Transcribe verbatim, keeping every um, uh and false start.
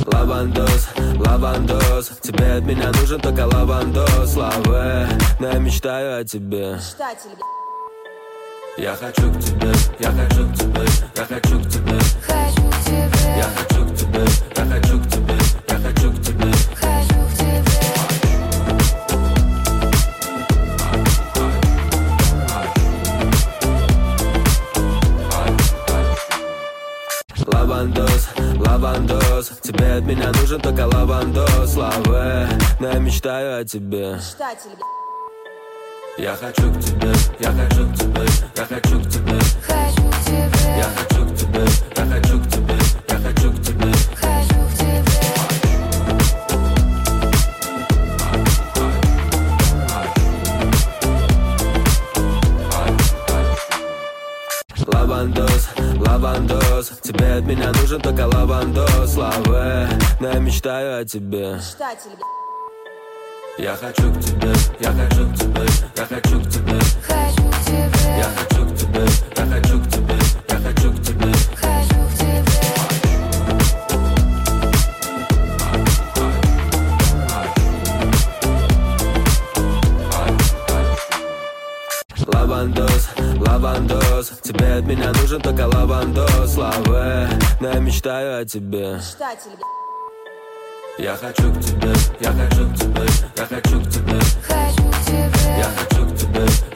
Лавандос, лавандос, тебе от меня нужен только лавандос. Лаве, но я мечтаю о тебе. Мечтатель, Я хочу к тебе, я хочу к тебе, я хочу к тебе. хочу к тебе, Я хочу к тебе, я хочу к тебе, я хочу к тебе. хочу к тебе. Лавандос, лавандос, тебе от меня нужен только лавандос. Лаве, но я мечтаю о тебе. Мечтатель, Я хочу к тебе, я хочу к тебе, я хочу к тебе. хочу к тебе, Я хочу к тебе, я хочу к тебе, я хочу к тебе. хочу к тебе. Лавандос, лавандос, тебе от меня нужен только лавандос. Лаве, но я мечтаю о тебе. Мечтатель, Я хочу к тебе, я хочу к тебе, я хочу к тебе. хочу к тебе, Я хочу к тебе, я хочу к тебе, я хочу к тебе. хочу к тебе. Лавандос, лавандос, тебе от меня нужен только лавандос. Лаве, но я мечтаю о тебе. Мечтатель, Я хочу к тебе, я хочу к тебе, я хочу к тебе. хочу к тебе, Я хочу к тебе,